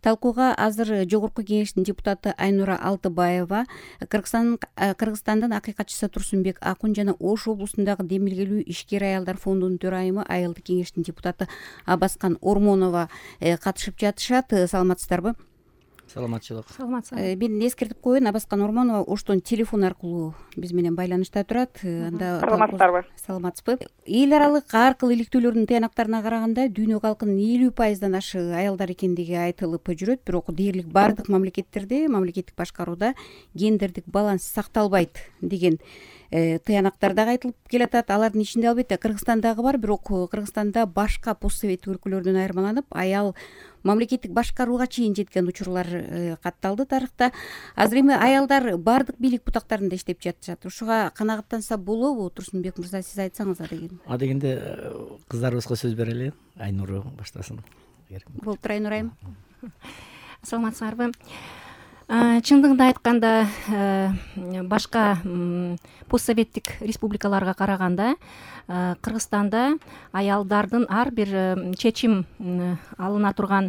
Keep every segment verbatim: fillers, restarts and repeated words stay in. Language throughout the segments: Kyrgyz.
Талкууга азыр Жогорку Кеңештин депутаты Айнура Алтыбаева, Кыргызстандын акыйкатчысы Турсунбек Акун жана Ош облусундагы демилгелүү ишкер аялдар фондунун төрайымы Айылдык Кеңештин депутаты Абаскан Ормонова катышып жатышат. Саламатсыздарбы? Саламатчылык. Саламатсызбы. Мен эскертип коеюн, Абаскан Ормонова Оштон телефон аркылуу биз менен байланышта турат. Саламатсыздарбы? Саламатсызбы. Эл аралык аркыл иликтөөлөрдүн тыянактарына караганда дүйнө калкынын элүү пайыздан ашы аялдар экендиги айтылып жүрөт. Бирок дээрлик баардык мамлекеттерде, мамлекеттик башкарууда гендердик баланс сакталбайт деген тыянактар дагы айтылып келатат. Алардын ичинде албетте Кыргызстан дагы бар, бирок Кыргызстанда башка постсоветтик өлкөлөрдөн айырмаланып, аял мамлекеттик башкарууга чейин жеткен учурлар катталды тарыхта. Азыр эми аялдар баардык бийлик бутактарында иштеп жатышат. Ушуга канагаттанса болобу? Турсунбек мырза, сиз айтсаңыз адегенде. Адегенде кыздарыбызга сөз берели. Айнуру баштасын. Болуптур, Айнура айым. Саламатсыздарбы? Чындыгында айтканда, башка постсоветтик республикаларга караганда Кыргызстанда аялдардын ар бир чечим алына турган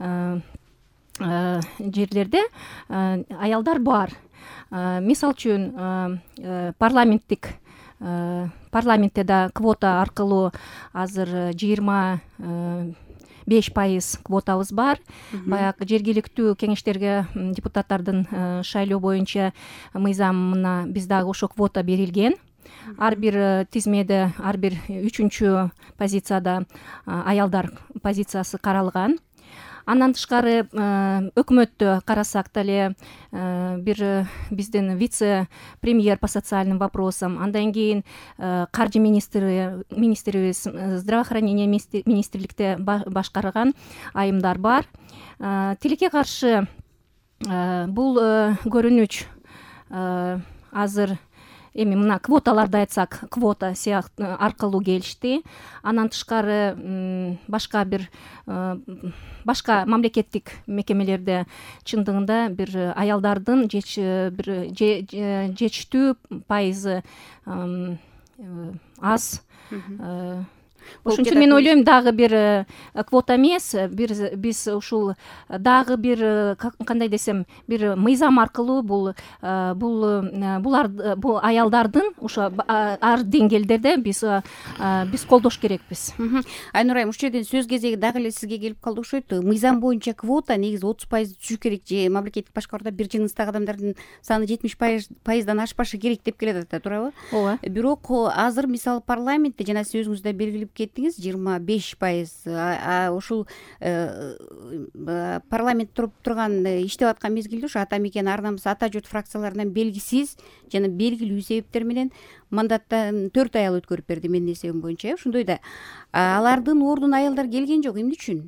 жерлерде аялдар бар. Мисал үчүн парламенттик парламентте да квота аркылуу азыр жыйырма беш пайыз квотабыз бар. Баягы жергиликтүү кеңештерге депутаттардын шайлоо боюнча мыйзамына биз дагы ошо квота берилген. Ар бир тизмеде, ар бир үчүнчү позицияда аялдар позициясы каралган. Андан тышкары өкмөттө карасак деле бир биздин вице-премьер по социальным вопросам, андан кийин каржы министри министрибиз, здравоохранение министрликте башкарган айымдар бар. Тилекке каршы бул көрүнүч азыр эми мына квоталарды айтсак, квота сыяктуу аркылуу келишти. Андан тышкары башка бир башка мамлекеттик мекемелерде чындыгында бир аялдардын бир жетиштүү пайызы аз. Ошон үчүн мен ойлойм, дагы бир квота эмес, бир биз ушул дагы бир кандай десем, бир мыйзам аркылуу бул бул булар бул аялдардын ошо ар деңгээлдерде биз биз колдош керекпиз. Айнура айым, ушул жерден сөз кезеги дагы эле сизге келип калды окшойт. Мыйзам боюнча квота негизи отуз пайыз түшүш керек же мамлекеттик башкарууда бир жыныстагы адамдардын саны жетимиш пайыздан ашпашы керек деп келет, туурабы? Ооба. Бирок азыр мисалы парламентте жана сиз өзүңүз да белгилеп кеттиңиз, жыйырма беш пайыз. Ушул парламент туруп турган иштеп аткан мезгилде ушу ата мекен, ар намыс, ата журт фракцияларынан белгисиз жана белгилүү себептер менен мандаттан төрт аял өткөрүп берди, менин эсебим боюнча. Ошондой да алардын ордуна аялдар келген жок. Эмне үчүн?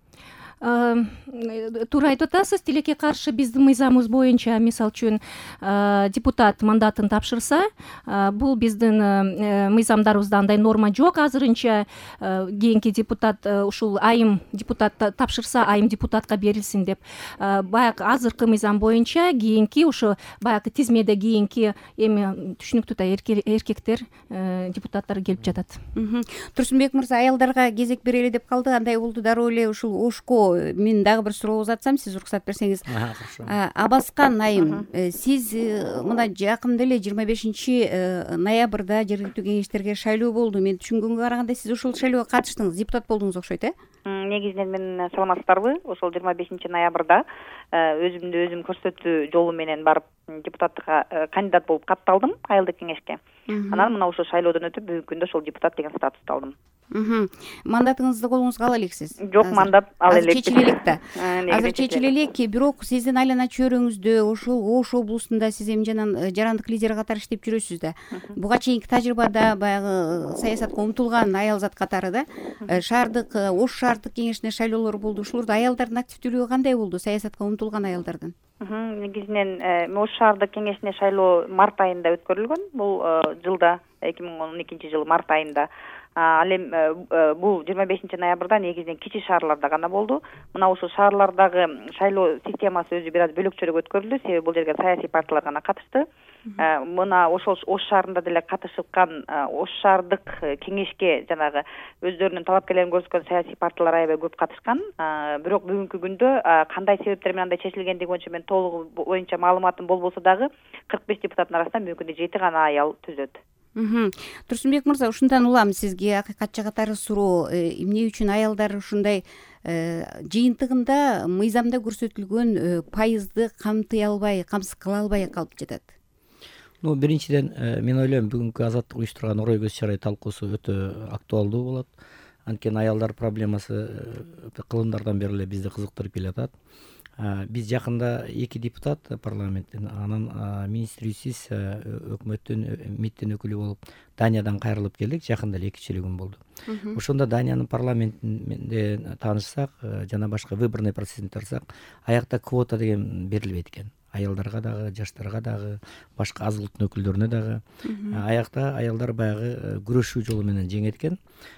Туура айтып атасыз. Тилекке каршы биздин мыйзамыбыз боюнча, мисал үчүн, депутат мандатын тапшырса, бул биздин мыйзамдарыбызда андай норма жок азырынча. Кийинки депутат ушул айым депутат тапшырса, айым депутатка берилсин деп. Баягы азыркы мыйзам боюнча кийинки ошо баягы тизмеде кийинки эми түшүнүктүү да эркектер депутаттар келип жатат. Турсунбек мырза, аялдарга кезек берели деп калды. Андай болду дароо эле ушул Ошко мен дагы бир суроо узатсам, сиз уруксат берсеңиз. Абаскан айым, сиз мына жакында эле жыйырма бешинчи ноябрда жергиликтүү кеңештерге шайлоо болду. Мен түшүнгөнгө караганда сиз ушул шайлоого катыштыңыз, депутат болдуңуз окшойт, э? Негизинен мен саламатсыздарбы? Ошол жыйырма бешинчи ноябрда өзүмдү өзүм көрсөтүү жолу менен барып депутаттыкка кандидат болуп катталдым Айылдык Кеңешке. Анан мына ошол шайлоодон өтүп бүгүнкү күндө ошол депутат деген статусту алдым. Мандатыңызды колуңузга ала элексиз? Жок, мандат ала элек. Азыр чечиле элек да. Азыр чечиле элек, бирок сиздин айлана чөйрөңүздө ошол Ош облусунда сиз эми жанан жарандык лидер катары иштеп жүрөсүз да. Буга чейинки тажрыйбада баягы саясатка умтулган аял зат катары да шаардык Ош шаардык кеңешине шайлоолор болду. Ушуларда аялдардын активдүүлүгү кандай болду, саясатка умтулган аялдардын? Негизинен Ош шаардык кеңешине шайлоо март айында өткөрүлгөн. Бул жылда эки миң он экинчи жылы март айында ал эми бул жыйырма бешинчи ноябрда негизинен кичи шаарларда гана болду. Мына ушул шаарлардагы шайлоо системасы өзү бир аз бөлөкчөрөөк өткөрүлдү, себеби бул жерге саясий партиялар гана катышты. Мына ошол Ош шаарында деле катышкан Ош шаардык кеңешке жанагы өздөрүнүн талапкерлерин көрсөткөн саясий партиялар аябай көп катышкан. Бирок бүгүнкү күндө кандай себептер менен андай чечилгендиги боюнча мен толугу боюнча маалыматым болбосо дагы кырк беш депутаттын арасында мүмкүн жети гана аял түзөт. Турсунбек мырза, ушундан улам сизге акыйкатчы катары суроо, эмне үчүн аялдар ушундай жыйынтыгында мыйзамда көрсөтүлгөн пайызды камтый албай, камсыз кыла албай калып жатат? Ну, биринчиден мен ойлойм бүгүнкү азаттык уюштурган орой көз чарай талкуусу өтө актуалдуу болот. Анткени аялдар проблемасы кылымдардан бери эле бизди кызыктырып келатат. Биз жакында эки депутат парламенттен, анан министр Юсис өкмөттүн миттин өкүлү болуп Даниядан кайрылып келдик. Жакында эле эки күн болду. Ошондо Даниянын парламентинде таанышсак, жана башка выборный процессин тарсак, аякта квота деген берилбейт экен. Аялдарга дагы, жаштарга дагы, башка аз улуттун өкүлдөрүнө дагы. Аякта аялдар баягы күрөшүү жолу менен жеңет экен.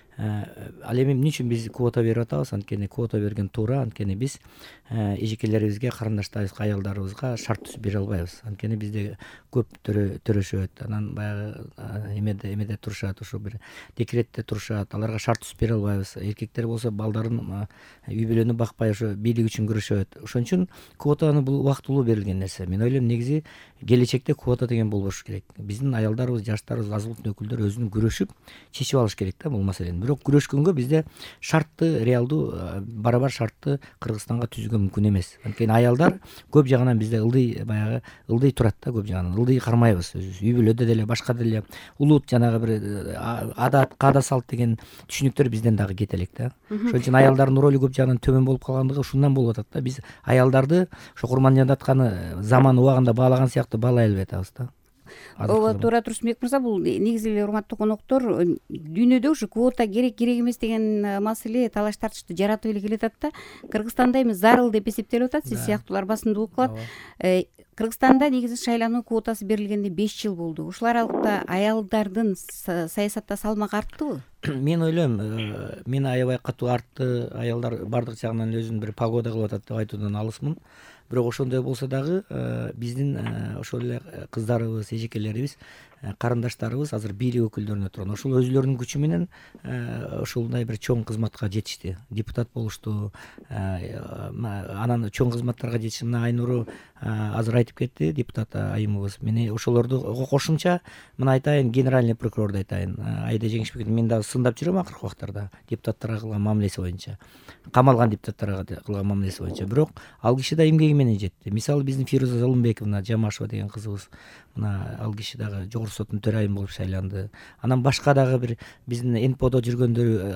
Ал эми эмне үчүн биз квота берип атабыз? Анткени квота берген туура, анткени биз эжекелерибизге, карындаштарыбызга, аялдарыбызга шарт түзүп бере албайбыз. Анткени бизде көп төрөшөт, анан баягы эмеде эмеде турушат, ошо бир декретте турушат, аларга шарт түзүп бере албайбыз. Эркектер болсо балдарын үй бүлөнү бакпай ошо бийлик үчүн күрөшөт. Ошон үчүн квотаны бул убактылуу берилген нерсе. Мен ойлойм, негизи келечекте квота деген болбош керек. Биздин аялдарыбыз, жаштарыбыз, аз улуттун өкүлдөрү өзүнүн күрөшүп чечип алыш керек да бул маселени. Бирок күрөшкөнгө бизде шартты, реалдуу, барабар шартты Кыргызстанга түзүүгө мүмкүн эмес. Анткени аялдар көп жагынан бизде ылдый, баягы ылдый турат да, көп жагынан ылдый кармайбыз өзүбүз. Үй бүлөдө деле, башка деле улут жанагы бир адат, каада салт деген түшүнүктөр бизден дагы кете элек да. Ошон үчүн аялдардын ролу көп жагынан төмөн болуп калгандыгы ушундан болуп атат да. Биз аялдарды ошо Курманжандатканы заман убагында баалаган сыяктуу баалай албай атабыз да. Ооба, туура Турсунбек мырза, бул негизи эле урматтуу коноктор, дүйнөдө ушу квота керек керек эмес деген маселе талаш тартышты жаратып эле келатат да. Кыргызстанда эми зарыл деп эсептелип атат, сиз сыяктуулар басымдуу угуп калат. Кыргызстанда негизи шайлануу квотасы берилгенде беш жыл болду. Ушул аралыкта аялдардын саясатта салмагы арттыбы? Мен ойлойм, мен аябай катуу артты. Аялдар бардык жагынан өзүн бир погода кылып атат деп айтуудан алысмын. Бирок ошондой болсо дагы биздин ошол эле кыздарыбыз, эжекелерибиз, карындаштарыбыз азыр бийлик өкүлдөрүнө турган. Ошол өзүлөрүнүн күчү менен ошолдай бир чоң кызматка жетишти. Депутат болушту. Анан чоң кызматтарга жетишти. Мына Айнуру азыр айтып кетти, депутат айымыбыз. Мен ошолорду кошумча мына айтайын, генеральный прокурорду айтайын. Айда Жеңишбек, мен дагы сындап жүрөм акыркы убактарда депутаттарга кылган мамилеси боюнча, камалган депутаттарга кылган мамилеси боюнча. Бирок ал киши да эмгеги менен жетти. Мисалы биздин Фируза Залымбековна Жамашева деген кызыбыз, мына ал киши дагы жогорку соттун төрайымы болуп шайланды. Анан башка дагы бир биздин эн пэ о до жүргөндөр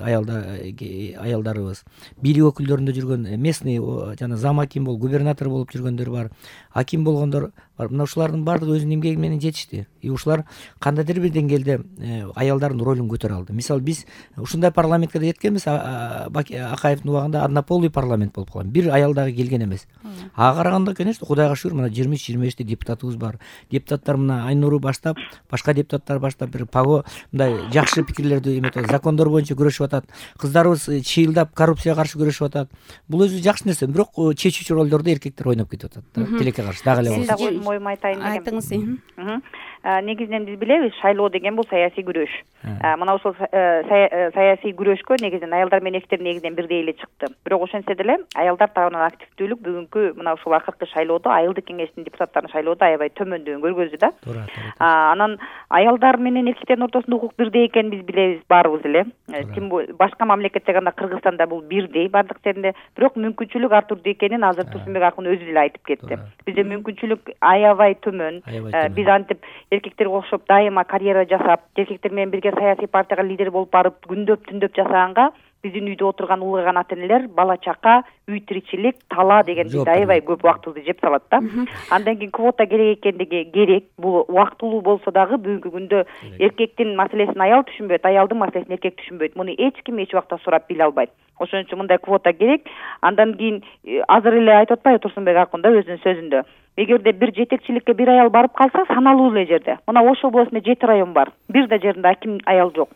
аялдарыбыз, бийлик өкүлдөрүндө жүргөн, местный жана зам аким болуп, губернатор болуп жүргөндөр бар, аким болгондор бар. Мына ушулардын баардыгы өзүнүн эмгеги менен жетишти. И ушулар кандайдыр бир деңгээлде аялдардын ролун көтөрө алды. Мисалы биз ушундай парламентке жеткенбиз, Акаевдин убагында однополый парламент болуп калган. Бир аял дагы келген эмес. Ага караганда, конечно, Кудайга шүгүр, мына жыйырма үч жыйырма бешти депутатыбыз бар. Депутаттар мына Айнуру баштап, башка депутаттар баштап бир паго мындай жакшы пикирлерди эметет, закондор боюнча күрөшүп атат. Кыздарыбыз чыйылдап коррупцияга каршы күрөшүп атат. Бул өзү жакшы нерсе, бирок чечүүчү ролдорду эркектер ойноп кетип атат да. Тилекке каршы дагы эле болсо. Сиз моюм айтайын дегем. Айтыңыз. Негизинен биз билебиз, шайлоо деген бул саясий күрөш. Мына ошол саясий күрөшкө негизинен аялдар менен эркектер негизинен бирдей эле чыкты. Бирок ошентсе деле аялдар тарабынан активдүүлүк бүгүнкү мына ушул акыркы шайлоодо, айылдык кеңештин депутаттарын шайлоодо аябай төмөндүгүн көргөздү да. Анан аялдар менен эркектердин ортосунда укук бирдей экенин биз билебиз баарыбыз эле. Ким башка мамлекетте гана Кыргызстанда бул бирдей бардык жеринде, бирок мүмкүнчүлүк ар турдуу экенин азыр Турсунбек акын өзү эле айтып кетти. Бизде мүмкүнчүлүк аябай төмөн. Биз антип эркектерге окшоп дайыма карьера жасап, эркектер менен бирге саясий партияга лидер болуп барып, күндөп түндөп жасаганга биздин үйдө отурган улгайган ата энелер бала чака, үй тиричилик, тала деген бизде аябай көп убактыбызды жеп салат да. Андан кийин квота керек экендиги керек. Бул убактылуу болсо дагы бүгүнкү күндө эркектин маселесин аял түшүнбөйт, аялдын маселесин эркек түшүнбөйт. Муну эч ким эч убакта сурап биле албайт. Ошон үчүн мындай квота керек. Андан кийин азыр эле айтып атпайбы Турсунбек акын да өзүнүн сөзүндө. Эгерде бир жетекчиликке бир аял барып калса, саналуу эле жерде. Мына Ош областында жети район бар. Бир да жеринде аким аял жок.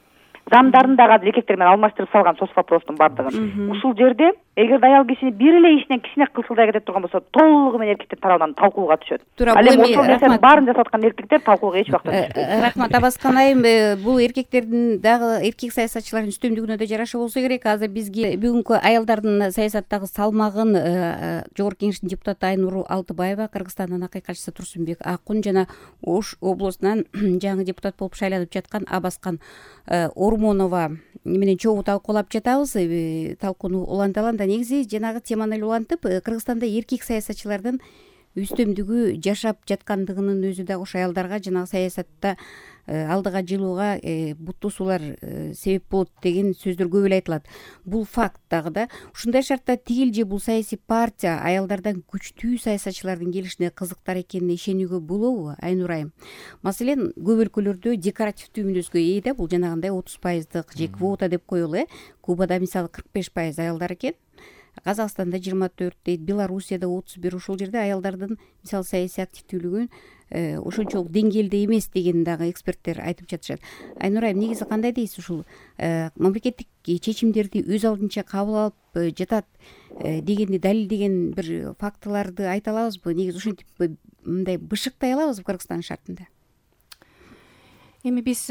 замдарын дагы азыр эркектер менен алмаштырып салган соцвопростун баардыгын. Ушул жерде эгерде аял кишини бир эле ишинен кичине кылсылдай кетип турган болсо толугу менен эркектер тарабынан талкууга түшөт. Ал эми ошол нерсенин баарын жасап аткан эркектер талкууга эч убакта түшпөйт. Рахмат Абаскан айым, бул эркектердин дагы эркек саясатчылардын үстөмдүгүнө да жараша болсо керек. Азыр бизге бүгүнкү аялдардын саясаттагы салмагын Жогорку Кеңештин депутаты Айнур Алтыбаева, Кыргызстандын акыйкатчысы Турсунбек Акун жана Ош облусунан жаңы депутат болуп шайланып жаткан Абаскан Ормонова менен чогуу талкуулап жатабыз. Талкууну уланталанда негизи жанагы теманы эле улантып, Кыргызстанда эркек саясатчылардын үстөмдүгү жашап жаткандыгынын өзү дагы ошо аялдарга жанагы саясатта алдыга жылууга буттуусулар себеп болот деген сөздөр көп эле айтылат. Бул факт дагы да. Ушундай шартта тигил же бул саясий партия аялдардан күчтүү саясатчылардын келишине кызыктар экенине ишенүүгө болобу, Айнур айым? Маселен, көп өлкөлөрдө декоративдүү мүнөзгө ээ да, бул жанагындай отуз пайыздык же квота деп коелу. Кубада мисалы кырк беш пайыз аялдар экен. Казакстанда жыйырма төрт дейт, Белоруссияда отуз бир. Ушул жерде аялдардын мисалы саясий активдүүлүгүн ошончолук деңгээлде эмес деген дагы эксперттер айтып жатышат. Айнур айым, негизи кандай дейсиз? Ушул мамлекеттик чечимдерди өз алдынча кабыл алып жатат дегенди далилдеген бир фактыларды айта алабызбы? Негизи ушинтип мындай бышыктай алабызбы Кыргызстан шартында? Эми биз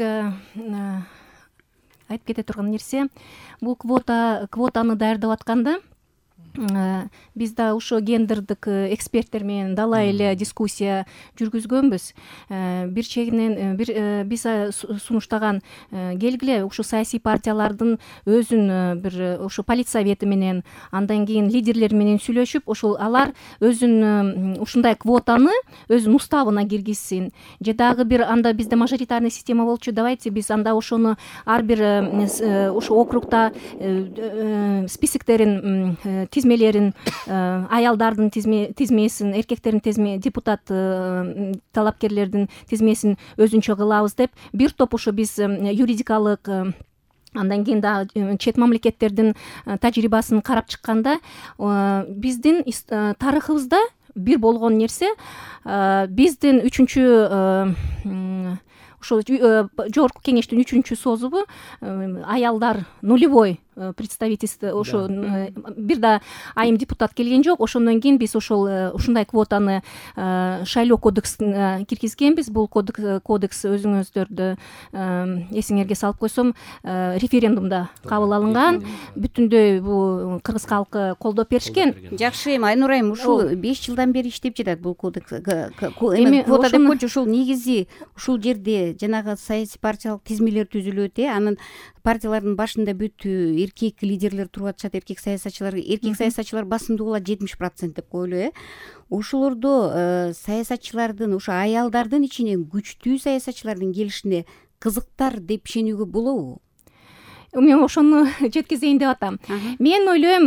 айтып кете турган нерсе, бул квота квотаны даярдап атканда биз да ошо гендердик эксперттер менен далай эле дискуссия жүргүзгөнбүз. Бир чегинен бир биз сунуштаган келгиле ушу саясий партиялардын өзүн бир ушу политсовети менен, андан кийин лидерлер менен сүйлөшүп, ошол алар өзүн ушундай квотаны өзүнүн уставына киргизсин. Же дагы бир анда бизде мажоритарный система болчу, давайте биз анда ошону ар бир ушу округда списоктерин тизмелерин, аялдардын тизмесин, эркектердин тизме, депутат талапкерлердин тизмесин өзүнчө кылабыз деп бир топ ошо биз юридикалык, андан кийин дагы чет мамлекеттердин тажрыйбасын карап чыкканда, биздин тарыхыбызда бир болгон нерсе, биздин үчүнчү ошол Жогорку Кеңештин үчүнчү созубу аялдар нулевой представительство, ошо бир да айым депутат келген жок. Ошондон кийин биз ошол ушундай квотаны шайлоо кодексине киргизгенбиз. Бул кодекс өзүңүздөрдү эсиңерге салып койсом, референдумда кабыл алынган. Бүтүндөй бул кыргыз калкы колдоп беришкен. Жакшы, эми Айнур айым, ушул беш жылдан бери иштеп жатат бул кодекс. Эми квота деп койчу, ушул негизи ушул жерде жанагы саясий партиялык тизмелер түзүлөт, анын партиялардын башында бүт эркек лидерлер туруп атышат, эркек саясатчылар, эркек саясатчылар басымдуу болот жетимиш процент деп коелу, э. Ошолордо саясатчылардын, ошо аялдардын ичинен күчтүү саясатчылардын келишине кызыктар деп ишенүүгө болобу? Мен ошону жеткизейин деп атам. Мен ойлойм,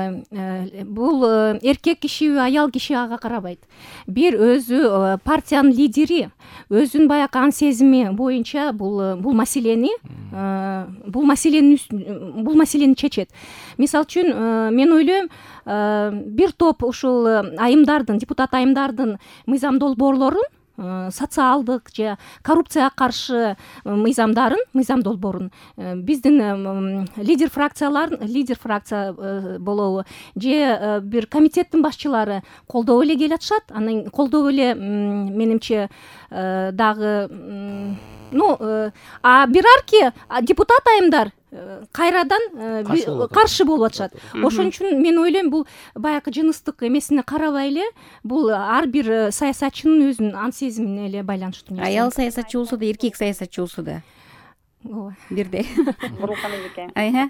бул эркек кишиби, аял киши ага карабайт. Бир өзү партиянын лидери өзүнүн баягы ан сезими боюнча бул бул маселени бул маселени бул маселени чечет. Мисалы үчүн, мен ойлойм, бир топ ушул айымдардын, депутат айымдардын мыйзам долбоорлорун, социалдык же коррупцияга каршы мыйзамдарын, мыйзам долбоорун биздин лидер фракциялар, лидер фракция болобу же бир комитеттин башчылары колдоп эле келатышат. Анан колдоп эле менимче дагы, ну, а бирарки депутат айымдар кайрадан каршы болуп атышат. Ошон үчүн мен ойлойм, бул баягы жыныстык эмесине карабай эле, бул ар бир саясатчынын өзүнүн ан сезимине эле байланыштуу нерсе. Аял саясатчы болсо да, эркек саясатчы болсо да ооба бирдей. Бурулкан эжеке. Айха.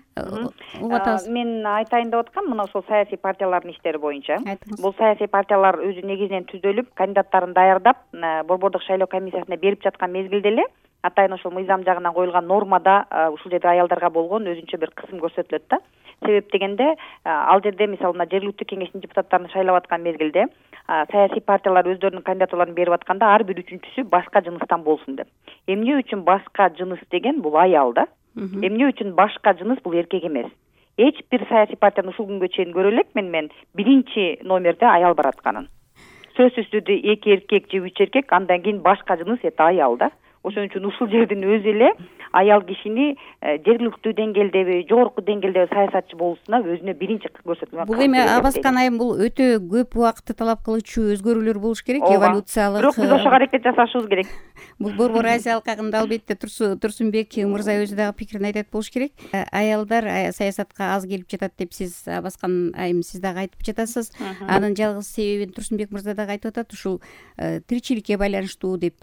Мен айтайын деп аткам, мына ошол саясий партиялардын иштери боюнча. Бул саясий партиялар өзү негизинен түзөлүп, кандидаттарын даярдап, борбордук шайлоо комиссиясына берип жаткан мезгилде эле атайын ошол мыйзам жагынан коюлган нормада ушул жерде аялдарга болгон өзүнчө бир кысым көрсөтүлөт да. Себеп дегенде, ал жерде мисалы мына жергиликтүү кеңештин депутаттарын шайлап аткан мезгилде саясий партиялар өздөрүнүн кандидатураларын берип атканда ар бир үчүнчүсү башка жыныстан болсун деп. Эмне үчүн башка жыныс деген бул аял да. Эмне үчүн башка жыныс бул эркек эмес. Эч бир саясий партияны ушул күнгө чейин көрө элекмин мен биринчи номерде аял баратканын. Сөзсүз түрдө эки эркек же үч эркек, андан кийин башка жыныс это аял да. ошон үчүн ушул жердин өзү эле аял кишини жергиликтүү деңгээлдеби жогорку деңгээлдеги саясатчы болуусуна өзүнө биринчи көрсөтмө. Бул эми Абаскан айым бул өтө көп убакытты талап кылуучу өзгөрүүлөр болуш керек, эволюциялык. Бирок биз ошого аракет жасашыбыз керек. Бул Борбор Азиялык агымда албетте Турсунбек мырза өзү дагы пикирин айтат болуш керек. Аялдар саясатка аз келип жатат деп сиз Абаскан айым сиз дагы айтып жатасыз. Анын жалгыз себебин Турсунбек мырза дагы айтып атат, ушул тиричиликке байланыштуу деп.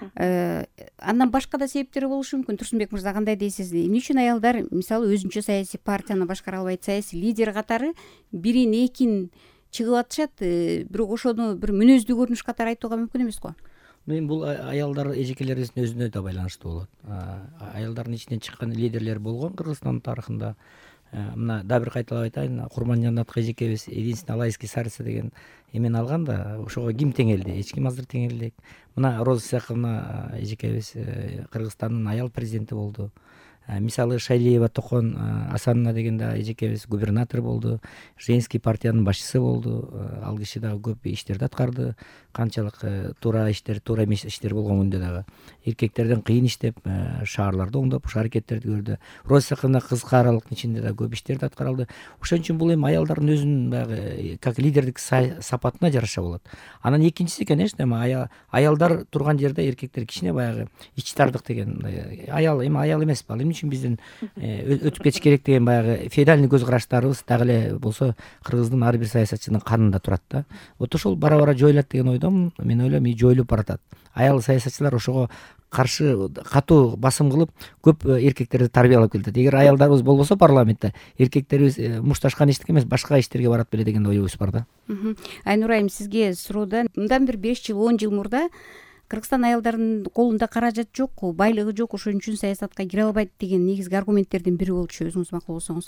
Андан башка да себептери болушу мүмкүн. Турсунбек мырза кандай дейсиз? Эмне үчүн аялдар мисалы өзүнчө саясий партияны башкара албайт, саясий лидер катары бирин экин чыгып атышат, бирок ошону бир мүнөздүү көрүнүш катары айтууга мүмкүн эмес го? Мен бул аялдар эжекелерибиздин өзүнө да байланыштуу болот. Аялдардын ичинен чыккан лидерлер болгон Кыргызстандын тарыхында. Мына дагы бир кайталап айтайын, Курманжанат эжекебиз единственный алайский царица деген эмени алган да, ошого ким теңелди? Эч ким азыр теңеле элек. Мына Роза Исаковна эжекебиз Кыргызстандын аял президенти болду. Мисалы Шайлиева Токон Асановна деген да эжекебиз губернатор болду, женский партиянын башчысы болду. Ал киши дагы көп иштерди аткарды. Канчалык туура иштер, туура эмес иштер болгон күндө дагы эркектерден кыйын иштеп, шаарларды оңдоп, ошол аракеттерди көрдү. Роза Исаковна кызга аралыктын ичинде да көп иштерди аткара алды. Ошон үчүн бул эми аялдардын өзүнүн баягы как лидердик сапатына жараша болот. Анан экинчиси, конечно, эми аялдар турган жерде эркектер кичине баягы ичтардык деген, аял эми аял эмес ба, эмне үчүн биздин өтүп кетиш керек деген баягы феодальный көз караштарыбыз дагы эле болсо Кыргыздын ар бир саясатчынын канында турат да. Вот ошол бара бара жоюлат деген ойдомун. Мен ойлойм, и жоюлуп баратат. Аял саясатчылар ошого каршы катуу басым кылып көп эркектерди тарбиялап келатат. Эгер аялдарыбыз болбосо парламентте, эркектерибиз мушташкан иштикке эмес башка иштерге барат беле деген оюбуз бар да. Айнур айым, сизге суроода мындан бир беш жыл он жыл мурда Кыргызстан аялдарынын колунда каражат жок, байлыгы жок, ошон үчүн саясатка кире албайт деген негизги аргументтердин бири болчу, өзүңүз макул болсоңуз.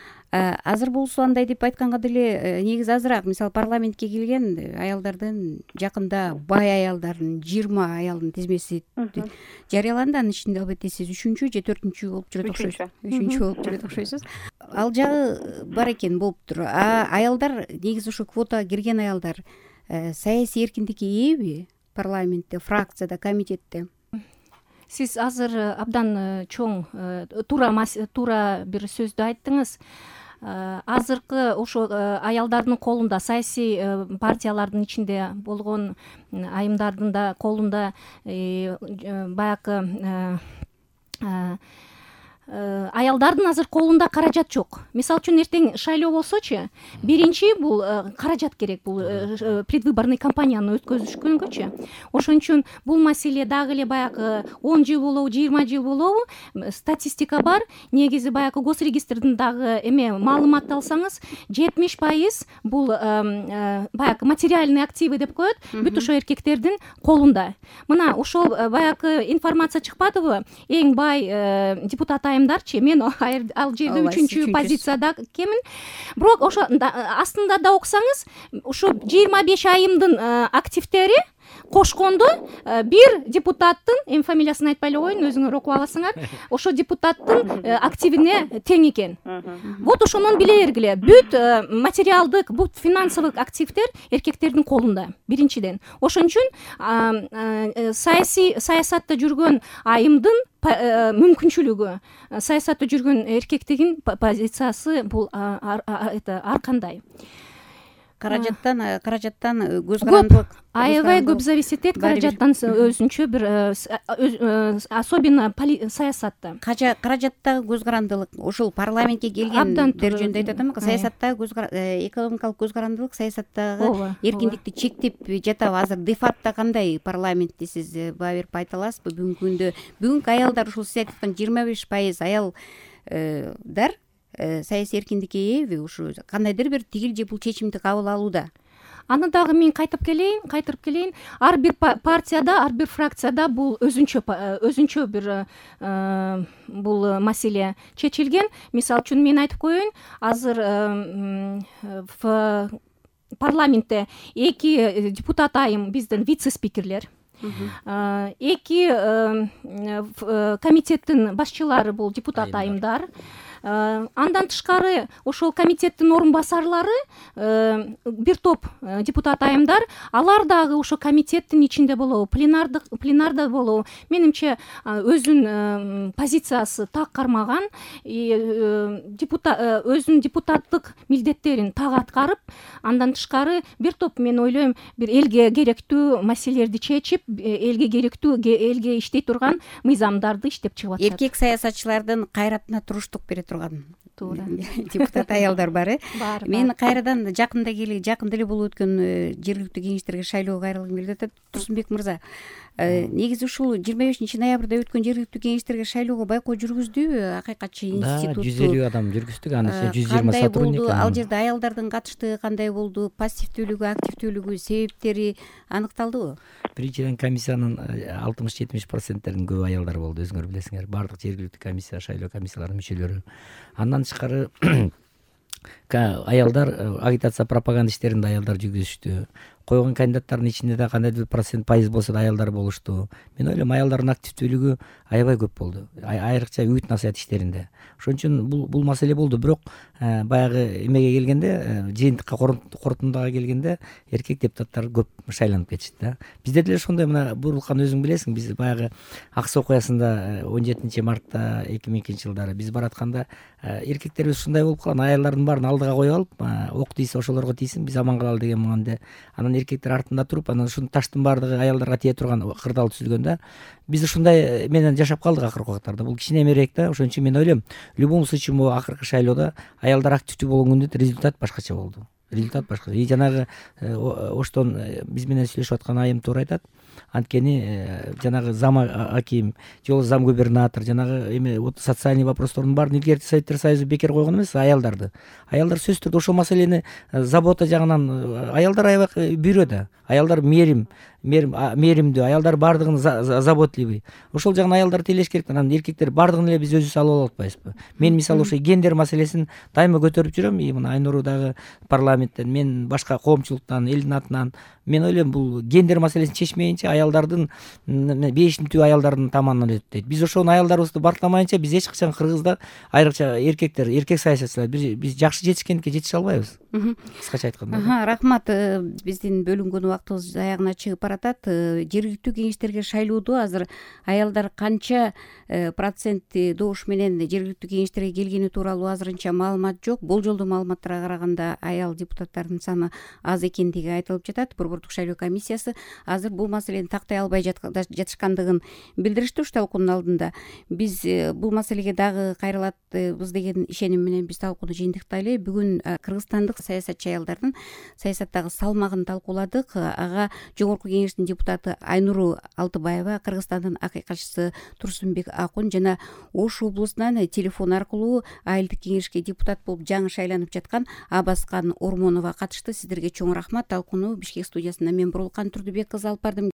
Азыр болсо андай деп айтканга деле негизи азыраак. Мисалы парламентке келген аялдардын жакында бай аялдардын жыйырма аялдын тизмеси жарыяланды. Анын ичинде албетте сиз үчүнчү же төртүнчү болуп жүрөт окшойсуз. Үчүнчү болуп жүрөт окшойсуз. Ал жагы бар экен, болуптур. А аялдар негизи ошо квотага кирген аялдар саясий эркиндикке ээби? Парламентте, фракцияда, комитетте. Сиз азыр абдан чоң туура туура бир сөздү айттыңыз. Азыркы ошо аялдардын колунда, саясий партиялардын ичинде болгон айымдардын да колунда баягы аялдардын азыр колунда каражат жок. Мисалы үчүн эртең шайлоо болсочу, биринчи бул каражат керек, бул предвыборный кампанияны өткөзүшкөнгөчү. Ошон үчүн бул маселе дагы эле баягы он жыл болобу, жыйырма жыл болобу, статистика бар. Негизи баягы госрегистрдин дагы эме маалыматты алсаңыз, жетимиш пайыз бул баягы материальный активы деп коет, бүт ошо эркектердин колунда. Мына ошол баягы информация чыкпадыбы? Эң бай депутат айымдарчы, мен ал жерде үчүнчү позицияда кемин. Бирок ошо астында да окусаңыз, ошо жыйырма беш айымдын активтери кошкондо бир депутаттын, эми фамилиясын айтпай эле коеюн, өзүңөр окуп аласыңар, ошо депутаттын активине тең экен. Вот ошонун биле бергиле, бүт материалдык, бүт финансовый активдер эркектердин колунда, биринчиден. Ошон үчүн саясий саясатта жүргөн айымдын мүмкүнчүлүгү, саясатта жүргөн эркектигин позициясы бул ар кандай. Каражаттан каражаттан көз карандылык. Аябай көп зависит этет каражаттан, өзүнчө бир особенно саясатта. Каражаттагы көз карандылык ошол парламентке келгендер жөнүндө айтып атам. Саясаттагы экономикалык көз карандылык саясаттагы эркиндикти чектеп жатабы? Азыр дефакто кандай парламент дейсиз? Баа берип айта аласызбы? Бүгүнкү күндө бүгүнкү аялдар ушул сиз айтып аткан жыйырма беш пайыз аялдар саясий эркиндикке ээби? Ушу кандайдыр бир тигил же бул чечимди кабыл алууда? Аны дагы мен кайтып келейин, кайтырып келейин. Ар бир партияда, ар бир фракцияда бул өзүнчө өзүнчө бир бул маселе чечилген. Мисалы үчүн мен айтып коеюн, азыр в парламентте эки депутат айым биздин вице-спикерлер, эки комитеттин башчылары бул депутат айымдар. Андан тышкары ошол комитеттин орун басарлары бир топ депутат айымдар, алар дагы ошо комитеттин ичинде болобу, пленардык пленарда болобу, менимче өзүнүн позициясы так кармаган, депутат өзүнүн депутаттык милдеттерин так аткарып, андан тышкары бир топ, мен ойлойм, бир элге керектүү маселелерди чечип, элге керектүү, элге иштей турган мыйзамдарды иштеп чыгып атышат. Эркек саясатчылардын кайратына туруштук бере турган туура депутат аялдар бар. Бар. Мен кайрадан жакында келе жакында эле болуп өткөн жергиликтүү кеңештерге шайлоого кайрылгым келип атат. Турсунбек мырза, негизи ушул жыйырма бешинчи ноябрда өткөн жергиликтүү кеңештерге шайлоого байкоо жүргүздүбү? Акыйкатчы институту жүз элүү адам жүргүздүк, аны жүз жыйырма сотрудник. Ал жерде аялдардын катыштыгы кандай болду? Пассивдүүлүгү, активдүүлүгү, себептери аныкталдыбы? Биринчиден, комиссиянын алтымыш жетимиш проценттеринин көбү аялдар болду, өзүңөр билесиңер. Баардык жергиликтүү комиссия, шайлоо комиссияларынын мүчөлөрү. Андан тышкары аялдар, агитация, пропаганда иштеринде аялдар жүргүзүштү. Койгон кандидаттардын ичинде да кандайдыр бир процент пайыз болсо да аялдар болушту. Мен ойлойм, аялдардын активдүүлүгү аябай көп болду, айрыкча үгүт насаат иштеринде. Ошон үчүн бул бул маселе болду. Бирок баягы эмеге келгенде, жыйынтыкка, корутундага келгенде эркек депутаттар көп шайланып кетишти да. Бизде деле ошондой, мына Буурулкан, өзүң билесиң, биз баягы Аксы окуясында он жетинчи мартта эки миң экинчи жылдары биз баратканда эркектерибиз ушундай болуп калган, аялдардын баарын алдыга коюп алып, ок тийсе ошолорго тийсин, биз аман калалы деген мындай. Анан эркектер артында туруп, анан ушул таштын баардыгы аялдарга тие турган кырдаал түзүлгөн да. Биз ушундай менен жашап калдык акыркы убактарда. Бул кичине эмерээк да. Ошон үчүн мен ойлойм, в любом случае могу акыркы шайлоодо аялдар активдүү болгон күндө результат башкача болду. Результат башка. И жанагы оштон биз менен сүйлөшүп аткан айым туура айтат. Анткени жанагы зам аким, же зам губернатор, жанагы эме социальный вопростордун баарын илгерки Советтер Союзу бекер койгон эмес, аялдарды. Аялдар сөзсүз түрдө ошол маселени забота жагынан, аялдар аябай бирөө да. Аялдар мээрим, мээримдүү, аялдар баардыгын заботливый. Ошол жагын аялдар тейлеш керек. Анан эркектер баардыгын эле биз өзүбүз алып алып атпайбызбы? Мен мисалы ошо гендер маселесин дайыма көтөрүп жүрөм. И мына Айнуру дагы парламенттен, мен башка коомчулуктан, элдин атынан. Мен ойлойм, бул гендер маселесин чечмейинче аялдардын, бешинтүү аялдардын таманынан өтөт дейт. Биз ошону аялдарыбызды баркламайынча биз эч качан Кыргызда, айрыкча эркектер, эркек саясатчылар биз жакшы жетишкендикке жетише албайбыз. Кыскача айтканда. Рахмат. Биздин бөлүнгөн убактыбыз аягына чыгып баратат. Жергиликтүү кеңештерге шайлоодо азыр аялдар канча процент добуш менен жергиликтүү кеңештерге келгени тууралуу азырынча маалымат жок. Болжолдуу маалыматтарга караганда аял депутаттардын саны аз экендиги айтылып жатат. Борбордук шайлоо комиссиясы азыр бул маселени тактай албай жатышкандыгын билдиришти уш талкуунун алдында. Биз бул маселеге дагы кайрылатбыз деген ишеним менен биз талкууну жыйынтыктайлы. Бүгүн кыргызстандык саясатчы аялдардын саясаттагы салмагын талкууладык. Ага жогорку кеңештин депутаты Айнуру Алтыбаева, Кыргызстандын акыйкатчысы Турсунбек Акун жана Ош облусунан телефон аркылуу айылдык кеңешке депутат болуп жаңы шайланып жаткан Абаскан Ормонова катышты. Сиздерге чоң рахмат. Талкууну Бишкек студиясында мен Буурулкан Турдубек кызы алып бардым.